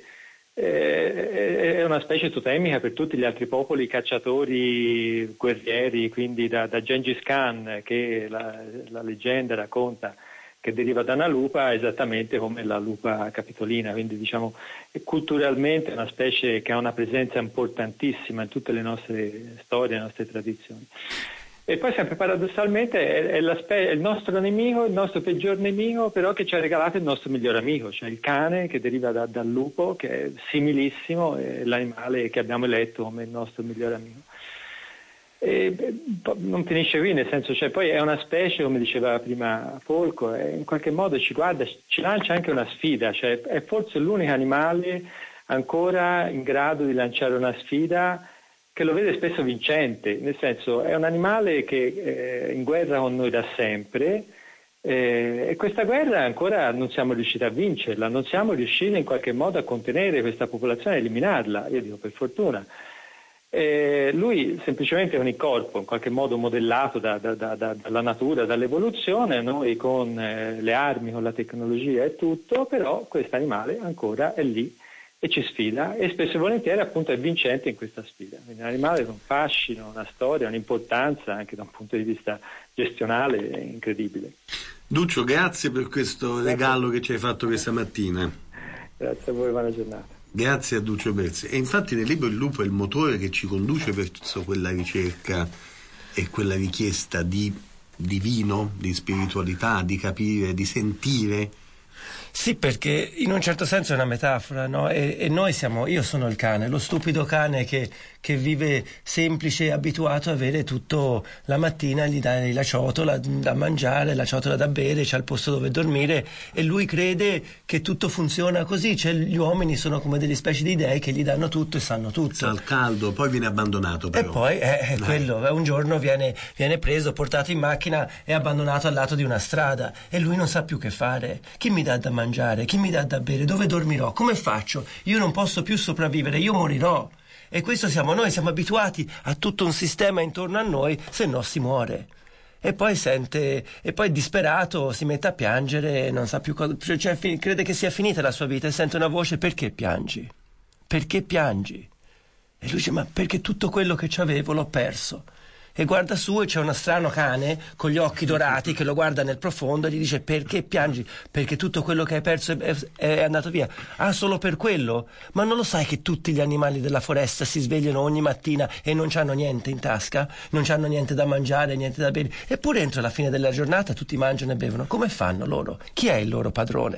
Speaker 12: eh, è una specie totemica per tutti gli altri popoli cacciatori, guerrieri, quindi da, da Gengis Khan, che la, la leggenda racconta che deriva da una lupa, esattamente come la lupa capitolina, quindi diciamo culturalmente è una specie che ha una presenza importantissima in tutte le nostre storie, le nostre tradizioni. E poi sempre paradossalmente è, è, la spe- è il nostro nemico, il nostro peggior nemico, però che ci ha regalato il nostro miglior amico, cioè il cane che deriva da, dal lupo, che è similissimo, è l'animale che abbiamo eletto come il nostro miglior amico. E non finisce qui, nel senso, cioè poi è una specie, come diceva prima Folco, è, in qualche modo ci guarda, ci lancia anche una sfida, cioè è forse l'unico animale ancora in grado di lanciare una sfida che lo vede spesso vincente, nel senso è un animale che è in guerra con noi da sempre eh, e questa guerra ancora non siamo riusciti a vincerla, non siamo riusciti in qualche modo a contenere questa popolazione, a eliminarla, io dico per fortuna. Eh, lui semplicemente con il corpo in qualche modo modellato da, da, da, da, dalla natura, dall'evoluzione, noi con eh, le armi, con la tecnologia e tutto, però questo animale ancora è lì e ci sfida e spesso e volentieri appunto è vincente in questa sfida. Quindi è un animale con un fascino, una storia, un'importanza anche da un punto di vista gestionale incredibile.
Speaker 3: Duccio, grazie per questo regalo che ci hai fatto questa mattina.
Speaker 12: Grazie a voi, buona giornata.
Speaker 3: Grazie a Duccio Berzi. E infatti nel libro il lupo è il motore che ci conduce verso quella ricerca e quella richiesta di divino, di spiritualità, di capire, di sentire.
Speaker 13: Sì, perché in un certo senso è una metafora, no? E, e noi siamo, io sono il cane, lo stupido cane che, che vive semplice, abituato a avere tutto la mattina, gli dai la ciotola da mangiare, la ciotola da bere, c'ha il posto dove dormire e lui crede che tutto funziona così, cioè gli uomini sono come delle specie di dei che gli danno tutto e sanno tutto.
Speaker 3: Sta al caldo, poi viene abbandonato però.
Speaker 13: E poi è, è quello, un giorno viene, viene preso, portato in macchina e abbandonato al lato di una strada e lui non sa più che fare. Chi mi dà da mangiare? mangiare, chi mi dà da bere, dove dormirò, come faccio? Io non posso più sopravvivere, io morirò. E questo siamo noi, siamo abituati a tutto un sistema intorno a noi, se no si muore. E poi sente, e poi disperato si mette a piangere, non sa più cosa, cioè crede che sia finita la sua vita e sente una voce: perché piangi? Perché piangi? E lui dice: ma perché tutto quello che c'avevo l'ho perso. E guarda su e c'è uno strano cane con gli occhi dorati che lo guarda nel profondo e gli dice: perché piangi? Perché tutto quello che hai perso è, è andato via. Ah, solo per quello? Ma non lo sai che tutti gli animali della foresta si svegliano ogni mattina e non c'hanno niente in tasca? Non c'hanno niente da mangiare, niente da bere? Eppure entro la fine della giornata tutti mangiano e bevono. Come fanno loro? Chi è il loro padrone?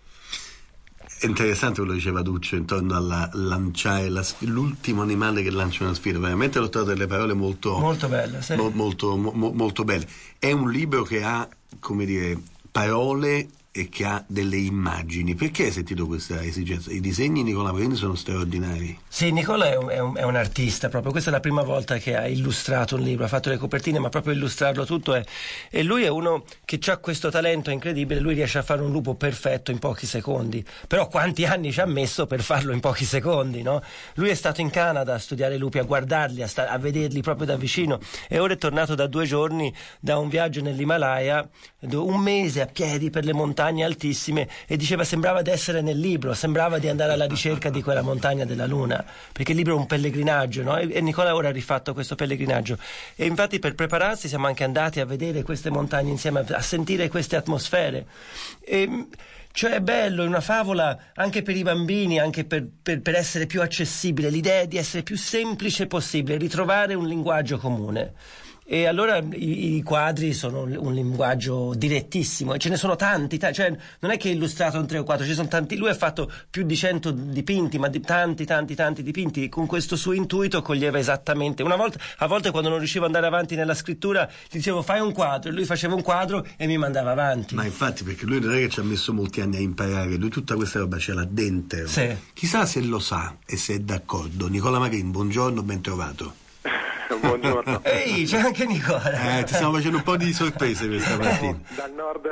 Speaker 3: È interessante quello che diceva Duccio intorno alla lanciare la sfida, l'ultimo animale che lancia una sfida. Veramente ho trovato delle parole molto
Speaker 13: molto belle, sì.
Speaker 3: mo, molto, mo, molto belle. È un libro che ha, come dire, parole e che ha delle immagini. Perché hai sentito questa esigenza? I disegni di Nicola Parini sono straordinari.
Speaker 13: Sì, Nicola è un, è, un, è un artista proprio. Questa è la prima volta che ha illustrato un libro, ha fatto le copertine, ma proprio illustrarlo tutto è... E lui è uno che ha questo talento incredibile, lui riesce a fare un lupo perfetto in pochi secondi. Però quanti anni ci ha messo per farlo in pochi secondi, no? Lui è stato in Canada a studiare i lupi, a guardarli, a, sta- a vederli proprio da vicino, e ora è tornato da due giorni da un viaggio nell'Himalaya, un mese a piedi per le montagne altissime, e diceva sembrava di essere nel libro, sembrava di andare alla ricerca di quella montagna della luna, perché il libro è un pellegrinaggio, no? E, e Nicola ora ha rifatto questo pellegrinaggio, e infatti per prepararsi siamo anche andati a vedere queste montagne insieme, a sentire queste atmosfere. E, cioè è bello, è una favola anche per i bambini, anche per, per, per essere più accessibile, l'idea è di essere più semplice possibile, ritrovare un linguaggio comune. E allora i, i quadri sono un, un linguaggio direttissimo, e ce ne sono tanti, ta- cioè non è che è illustrato in tre o quattro, ci sono tanti, lui ha fatto più di cento dipinti, ma di tanti tanti tanti dipinti, con questo suo intuito coglieva esattamente. Una volta, a volte quando non riuscivo ad andare avanti nella scrittura gli dicevo fai un quadro, e lui faceva un quadro e mi mandava avanti.
Speaker 3: Ma infatti, perché lui non è che ci ha messo molti anni a imparare, lui tutta questa roba ce l'ha dentro.
Speaker 13: Sì.
Speaker 3: Chissà se lo sa e se è d'accordo. Nicola Marin, buongiorno, ben trovato.
Speaker 14: Buongiorno.
Speaker 13: Ehi, c'è anche Nicola.
Speaker 3: Eh, ti stiamo facendo un po' di sorprese questa mattina.
Speaker 14: Dal nord,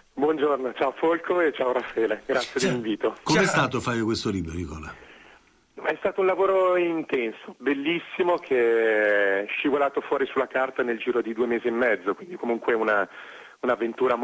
Speaker 14: buongiorno, ciao Folco e ciao Raffaele, grazie
Speaker 13: ciao.
Speaker 14: dell'invito.
Speaker 3: Com'è stato fare questo libro, Nicola?
Speaker 14: È stato un lavoro intenso, bellissimo, che è scivolato fuori sulla carta nel giro di due mesi e mezzo, quindi comunque una, un'avventura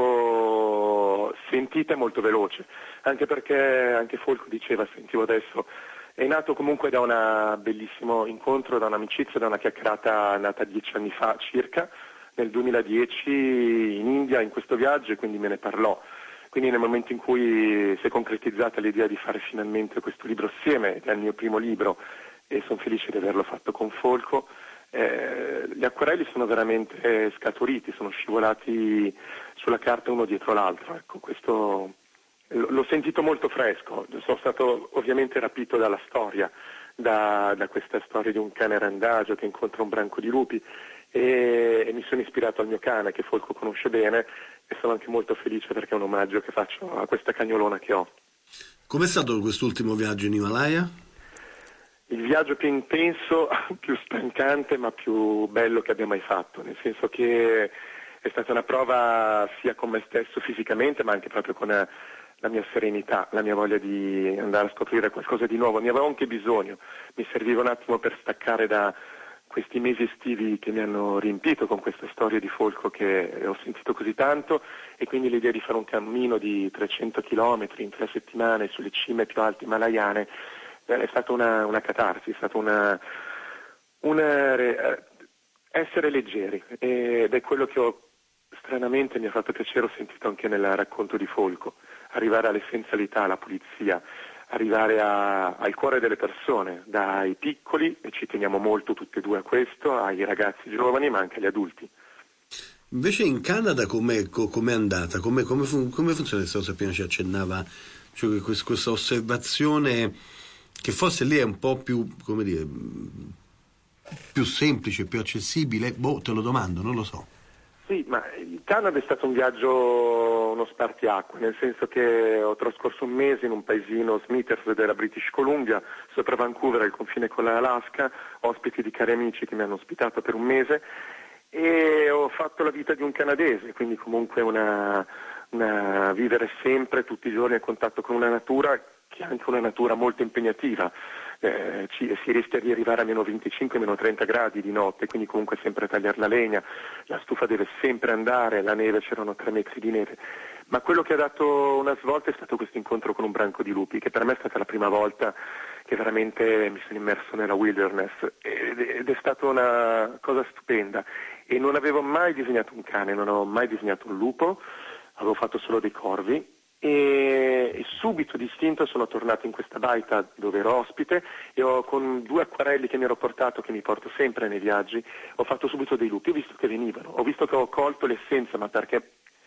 Speaker 14: molto sentita e molto veloce, anche perché anche Folco diceva, sentivo adesso, è nato comunque da un bellissimo incontro, da un'amicizia, da una chiacchierata nata dieci anni fa circa, nel duemiladieci in India, in questo viaggio, e quindi me ne parlò. Quindi nel momento in cui si è concretizzata l'idea di fare finalmente questo libro assieme, che è il mio primo libro, e sono felice di averlo fatto con Folco, eh, gli acquarelli sono veramente scaturiti, sono scivolati sulla carta uno dietro l'altro. Ecco, questo l'ho sentito molto fresco, sono stato ovviamente rapito dalla storia, da, da questa storia di un cane randagio che incontra un branco di lupi, e, e mi sono ispirato al mio cane, che Folco conosce bene, e sono anche molto felice perché è un omaggio che faccio a questa cagnolona che ho.
Speaker 3: Com'è stato quest'ultimo viaggio in Himalaya?
Speaker 14: Il viaggio più intenso, più stancante, ma più bello che abbia mai fatto, nel senso che è stata una prova sia con me stesso fisicamente, ma anche proprio con la mia serenità, la mia voglia di andare a scoprire qualcosa di nuovo. Ne avevo anche bisogno, mi serviva un attimo per staccare da questi mesi estivi che mi hanno riempito con questa storia di Folco che ho sentito così tanto, e quindi l'idea di fare un cammino di trecento chilometri in tre settimane sulle cime più alte himalayane è stata una, una catarsi, è stata una, una eh, essere leggeri, ed è quello che ho stranamente mi ha fatto piacere, ho sentito anche nel racconto di Folco, arrivare all'essenzialità, alla pulizia, arrivare a, al cuore delle persone, dai piccoli, e ci teniamo molto tutti e due a questo, ai ragazzi giovani, ma anche agli adulti.
Speaker 3: Invece in Canada com'è, com'è andata? Come, come, fun, come funziona questa cosa? Appena ci accennava, cioè questa osservazione che forse lì è un po' più, come dire, più semplice, più accessibile. Boh, te lo domando, non lo so.
Speaker 14: Sì, ma il Canada è stato un viaggio, uno spartiacque, nel senso che ho trascorso un mese in un paesino Smithers della British Columbia, sopra Vancouver, al confine con l'Alaska, ospiti di cari amici che mi hanno ospitato per un mese, e ho fatto la vita di un canadese, quindi comunque una, una vivere sempre, tutti i giorni a contatto con una natura che è anche una natura molto impegnativa. Eh, ci, si rischia di arrivare a meno venticinque, meno trenta gradi di notte, quindi comunque sempre tagliare la legna, la stufa deve sempre andare, la neve, c'erano tre metri di neve. Ma quello che ha dato una svolta è stato questo incontro con un branco di lupi, che per me è stata la prima volta che veramente mi sono immerso nella wilderness, ed, ed è stata una cosa stupenda. E non avevo mai disegnato un cane, non avevo mai disegnato un lupo, avevo fatto solo dei corvi. E, e subito distinto sono tornato in questa baita dove ero ospite, e ho, con due acquarelli che mi ero portato, che mi porto sempre nei viaggi, ho fatto subito dei lupi. Ho visto che venivano, ho visto che ho colto l'essenza, ma perché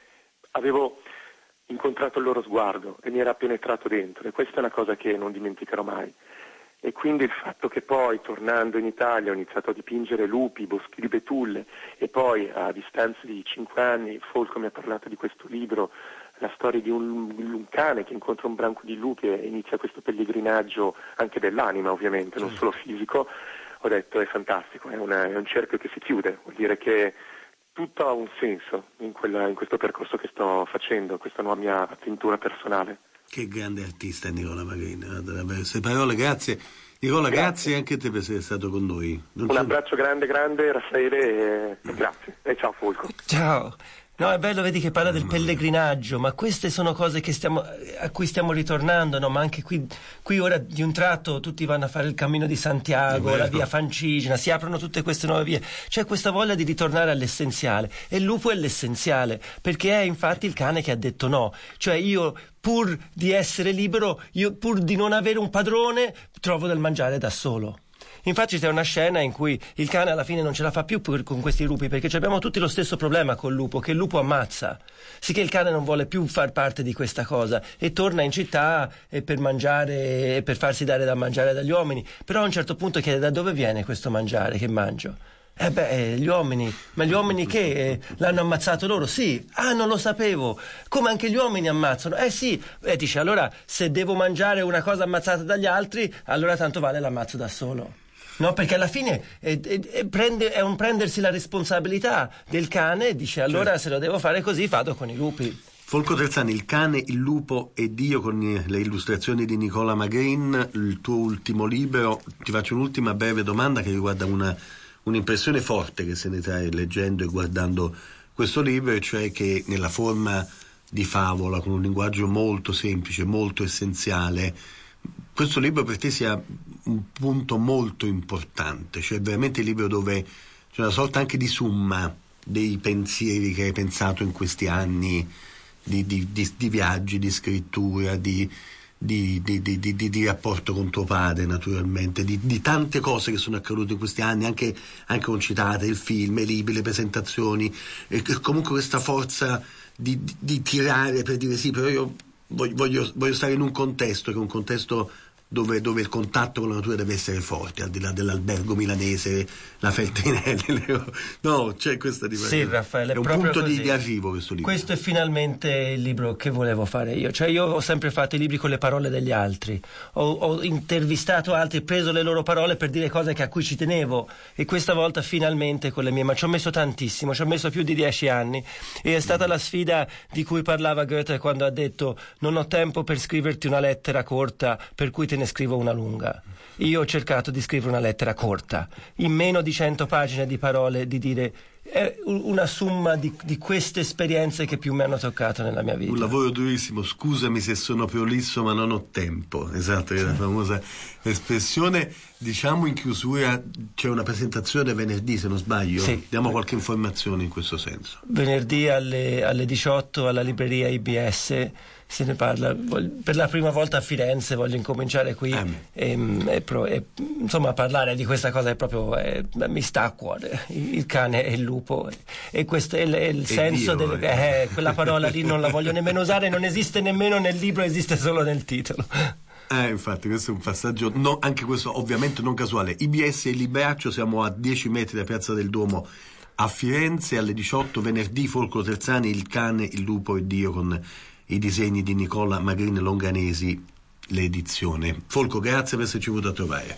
Speaker 14: avevo incontrato il loro sguardo e mi era penetrato dentro, e questa è una cosa che non dimenticherò mai. E quindi il fatto che poi, tornando in Italia, ho iniziato a dipingere lupi, boschi di betulle, e poi a distanza di cinque anni Folco mi ha parlato di questo libro, la storia di un, un cane che incontra un branco di lupi e inizia questo pellegrinaggio anche dell'anima, ovviamente, non solo fisico. Ho detto è fantastico, è, una, è un cerchio che si chiude, vuol dire che tutto ha un senso in, quella, in questo percorso che sto facendo, questa nuova mia avventura personale.
Speaker 3: Che grande artista Nicola Magrin, queste parole, grazie Nicola, grazie. grazie anche a te per essere stato con noi. Non
Speaker 14: un
Speaker 3: c'è...
Speaker 14: abbraccio grande grande Raffaele, e grazie, e ciao Folco.
Speaker 13: Ciao. No, è bello, vedi che parla del pellegrinaggio, ma queste sono cose che stiamo, a cui stiamo ritornando, no? Ma anche qui, qui ora di un tratto tutti vanno a fare il cammino di Santiago, la via Francigena, si aprono tutte queste nuove vie. C'è questa voglia di ritornare all'essenziale, e il lupo è l'essenziale, perché è infatti il cane che ha detto no. Cioè io, pur di essere libero, io pur di non avere un padrone, trovo del mangiare da solo. Infatti c'è una scena in cui il cane alla fine non ce la fa più con questi lupi, perché abbiamo tutti lo stesso problema col lupo, che il lupo ammazza, sicché il cane non vuole più far parte di questa cosa e torna in città e per mangiare e per farsi dare da mangiare dagli uomini, però a un certo punto chiede: da dove viene questo mangiare che mangio? Eh beh, gli uomini, ma gli uomini che eh, l'hanno ammazzato loro? Sì. Ah, non lo sapevo. Come anche gli uomini ammazzano? Eh sì. E dice: allora se devo mangiare una cosa ammazzata dagli altri, allora tanto vale l'ammazzo da solo. No, perché alla fine è, è, è, prende, è un prendersi la responsabilità del cane, e dice: allora certo, se lo devo fare così vado con i lupi.
Speaker 3: Folco Terzani, Il cane, il lupo e Dio, con le illustrazioni di Nicola Magrin, il tuo ultimo libro. Ti faccio un'ultima breve domanda che riguarda una, un'impressione forte che se ne trae leggendo e guardando questo libro, e cioè che nella forma di favola, con un linguaggio molto semplice, molto essenziale, questo libro per te sia un punto molto importante, cioè veramente il libro dove c'è una sorta anche di summa dei pensieri che hai pensato in questi anni Di, di, di, di viaggi, di scrittura, di, di, di, di, di, di rapporto con tuo padre, naturalmente, di, di tante cose che sono accadute in questi anni, anche, anche concitate, il film, i libri, le presentazioni, e comunque questa forza di, di, di tirare per dire sì, però io voglio, voglio, voglio stare in un contesto che è un contesto Dove, dove il contatto con la natura deve essere forte, al di là dell'albergo milanese, la Feltrinelli. No, c'è questa diversità.
Speaker 13: Sì, Raffaele,
Speaker 3: è un
Speaker 13: proprio
Speaker 3: punto
Speaker 13: così.
Speaker 3: di, di arrivo questo libro.
Speaker 13: Questo è finalmente il libro che volevo fare io. Cioè, io ho sempre fatto i libri con le parole degli altri. Ho, ho intervistato altri, preso le loro parole per dire cose che a cui ci tenevo. E questa volta finalmente con le mie. Ma ci ho messo tantissimo, ci ho messo più di dieci anni. E è stata la sfida di cui parlava Goethe quando ha detto: non ho tempo per scriverti una lettera corta, per cui te ne scrivo una lunga. Io ho cercato di scrivere una lettera corta, in meno di cento pagine di parole, di dire è una somma di, di queste esperienze che più mi hanno toccato nella mia vita.
Speaker 3: Un lavoro durissimo, scusami se sono prolisso ma non ho tempo, esatto, è la famosa espressione. Diciamo in chiusura c'è una presentazione venerdì, se non sbaglio,
Speaker 13: sì.
Speaker 3: Diamo qualche informazione in questo senso.
Speaker 13: Venerdì alle, alle diciotto alla libreria I B S se ne parla. Per la prima volta a Firenze voglio incominciare qui
Speaker 3: eh,
Speaker 13: e, e, e insomma parlare di questa cosa è proprio è, mi sta a cuore, il cane e il lupo, e questo è il, è il
Speaker 3: e
Speaker 13: senso
Speaker 3: Dio,
Speaker 13: del,
Speaker 3: eh.
Speaker 13: eh, quella parola lì non la voglio nemmeno usare, non esiste nemmeno nel libro, esiste solo nel titolo.
Speaker 3: Eh, infatti questo è un passaggio, no, anche questo ovviamente non casuale. I B S e Libraccio, siamo a dieci metri da Piazza del Duomo a Firenze, alle diciotto venerdì. Folco Terzani, Il cane, il lupo e Dio, con i disegni di Nicola Magrin Longanesi, l'edizione. Folco, grazie per esserci venuto a trovare.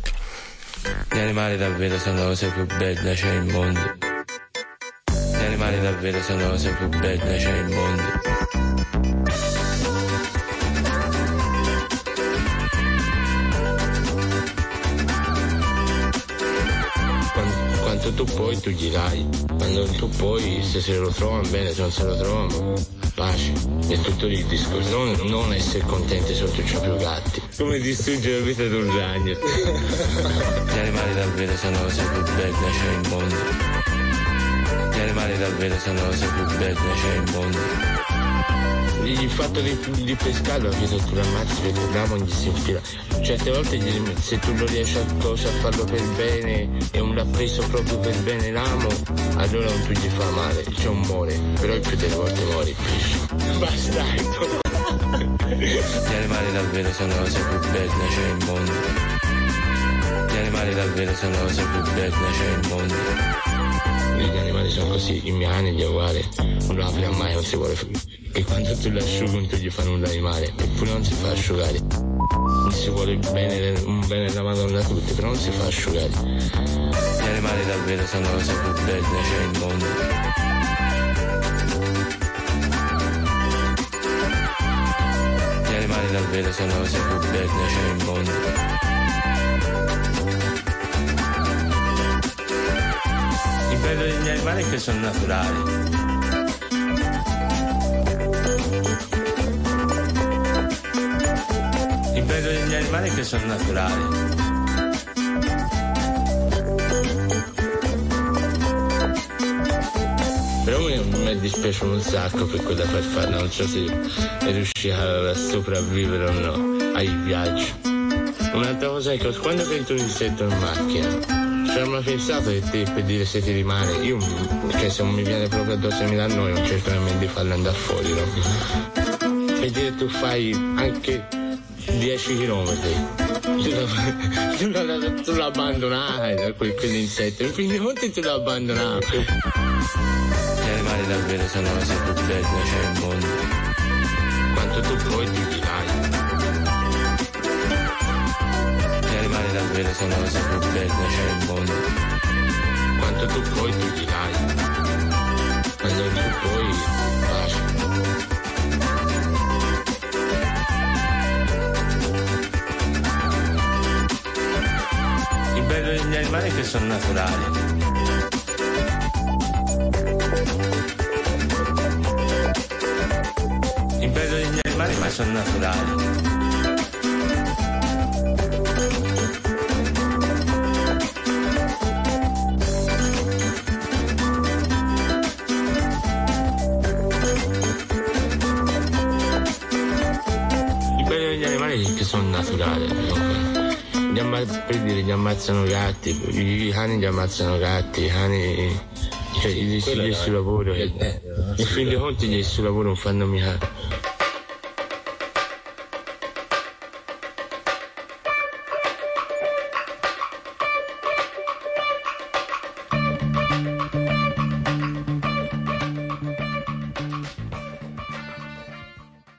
Speaker 15: Gli animali davvero sono la cosa più bella c'è il mondo. Gli animali davvero sono la cosa più bella c'è il mondo. Quando, quando tu puoi tu gli dai, quando tu puoi, se se lo trovano bene, se non se lo trovano pace, è tutto il discorso. Non, non essere contenti sotto ciò più gatti, come distruggere la vita di un ragno. Gli animali davvero sono la cosa più bella c'è il mondo. Gli animali davvero sono la cosa più bella c'è il mondo. Il fatto di, di pescarlo, che tu l'ammazzi perché l'amo gli si infila. Certe volte gli, se tu lo riesci a, cosa, a farlo per bene e non l'ha preso proprio per bene l'amo, allora non tu gli fa male, cioè non muore, però il più delle volte muore il pesce. Bastardo. Gli animali davvero sono la cosa più bella c'è il mondo. Gli animali davvero sono la cosa più bella c'è il mondo. Gli animali sono così, i miei cani gli uguali, non lo apre mai, non si vuole fare. E quando tu l'asciughi non ti gli fa nulla di male, eppure non si fa asciugare. Non si vuole il bene, un bene della Madonna a tutti, però non si fa asciugare. Gli animali davvero sono la cosa più bella c'è il mondo. Gli animali davvero sono la cosa più bella c'è il mondo. Il bello degli animali è che sono naturali. Il bello degli animali è che sono naturali. Però mi, mi dispiace un sacco per quella farfalla, non so se è riuscita a sopravvivere o no ai viaggi. Un'altra cosa è che quando prendo un insetto in macchina, ci ho mai pensato che te per dire se ti rimane, io perché se non mi viene proprio addosso e mi dà noia non cerco nemmeno di farlo andare fuori, no? Per dire tu fai anche dieci chilometri, tu, tu, tu l'abbandonavi quel, quell'insetto, in fin dei conti tu l'abbandonavi. Gli animali davvero sono la cosa più bella c'è il mondo. Quanto tu puoi tu gli dai. Gli animali davvero sono la cosa più bella c'è il mondo. Quanto tu puoi tu gli dai. Quando tu puoi pace. animali che sono naturali. In bello degli animali ma sono naturali. Che sono naturali, gli amma- per dire gli ammazzano gatti, i cani gli ammazzano gatti, i cani, cioè gli, gli sul lavoro, e, in fin dei conti gli sul lavoro non fanno mica